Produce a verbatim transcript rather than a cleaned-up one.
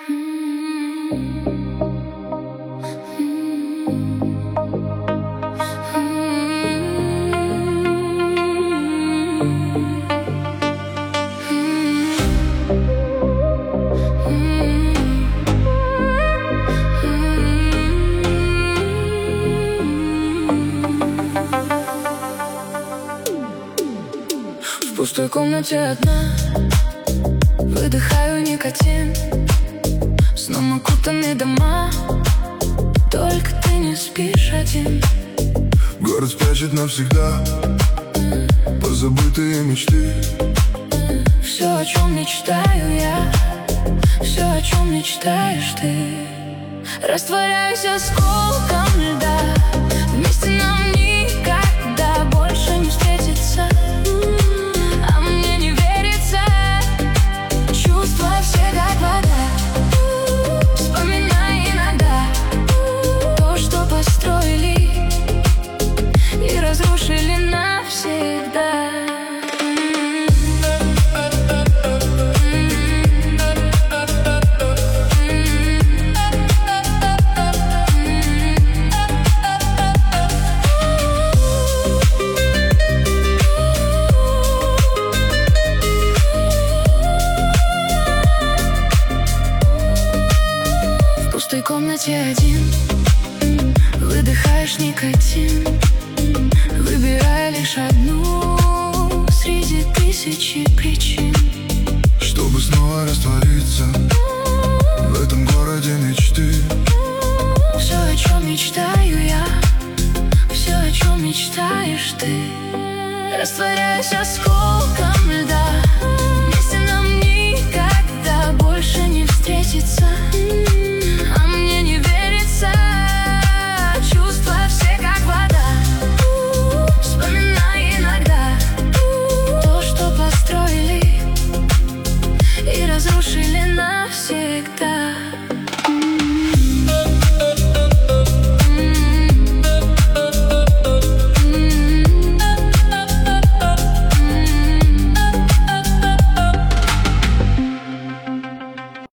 В пустой комнате одна, выдыхаю никотин. Сном окутаны дома, только ты не спишь один. Город спрячет навсегда позабытые мечты. Все, о чем мечтаю я, все, о чем мечтаешь ты. Растворяюсь осколком льда, вместе нам никогда больше не встретиться. А мне не верится, чувства все как вода. Вспоминай иногда то, что построили и разрушили навсегда. В пустой комнате один, выдыхаешь никотин, выбирая лишь одну среди тысячи причин, чтобы снова раствориться